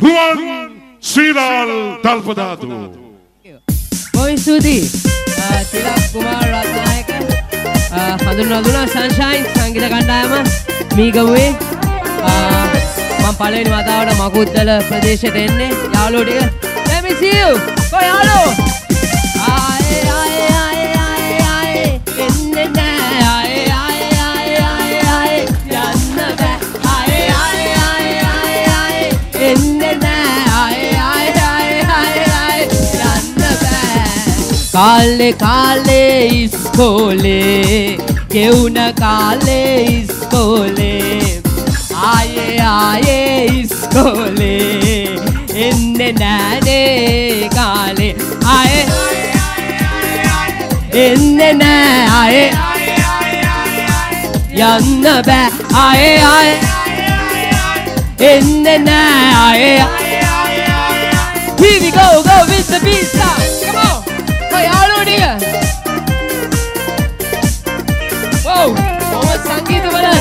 Ruan Siral Talpadatu. Boy Sudi, Tilak Kumar Ratnayaka, Hadunaduna Sunshine, Sangita Kandayama, Migawe, මම පළවෙනි වතාවට මකුත්තල ප්‍රදේශයට එන්නේ යාළුවෝ ටික. Let me see you. කොයි යාළුවෝ? ආයේ ආයේ ආයේ ආයේ ආයේ එන්නේ නැහැ. ආයේ ආයේ ආයේ ආයේ ආයේ යන්න බෑ. ආයේ ආයේ ආයේ ආයේ ආයේ එන්නේ නැහැ. ආයේ ආයේ ආයේ ආයේ ආයේ යන්න බෑ. කාලේ කාලේ ඉස්කෝලේ ගෙවුන කාලේ ඉස්කෝලේ आये आये इस्कोले इन्ने नाने काले आये इन्ने ना आये यन्ना बे आये आये इन्ने ना आये here we go with the beat sound come on hey all over here wow बहुत संगीत बना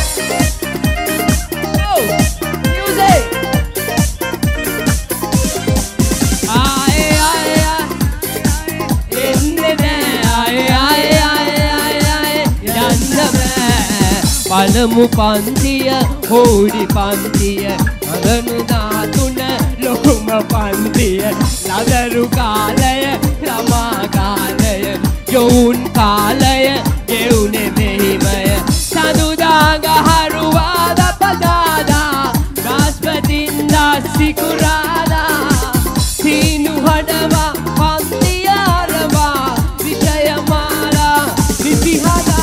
පළමු පන්තිය හෝඩි පන්තිය අගනු දාතුන ලොකුම පන්තිය ලදරු කාලය ළමා කාලය යොවුන් කාලය ගෙවුනේ මෙහිමය සඳුදා ගහරුවාද පදාදා බ්‍රහස්පතින්දා සිකුරාදා සීනු හඩවා පන්තිය අරවා විෂය මාලා විසිහදා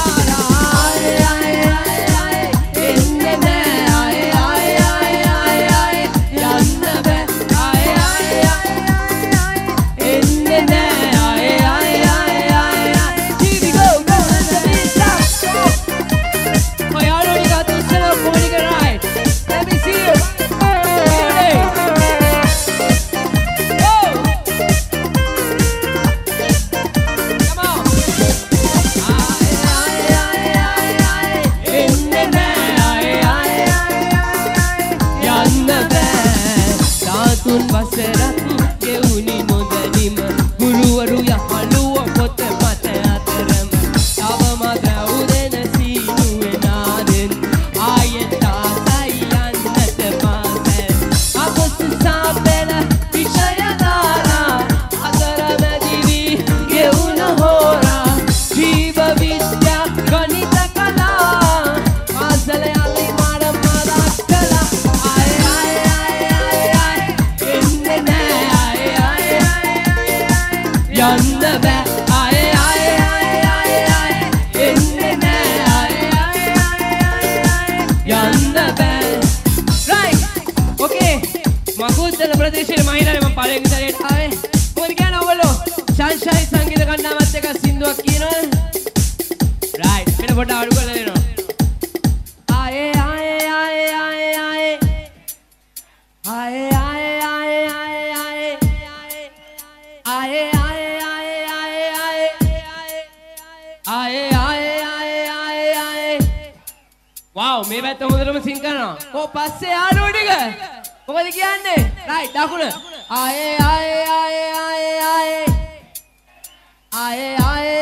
Sunshine සංගීත කණ්ඩායමත් එක්ක සින්දුවක් කියනවද? right මෙන්න පොඩ්ඩක් අඩු කරලා දෙනවා. ආයේ ආයේ ආයේ ආයේ ආයේ ආයේ ආයේ ආයේ ආයේ ආයේ ආයේ ආයේ ආයේ ආයේ wow මේ පැත්ත හොඳටම සින් කරනවා. කො පස්සේ යාළුවෝ ටික මොකද කියන්නේ? right දකුණ ආයේ ආයේ ආයේ ආයේ ආයේ आए आए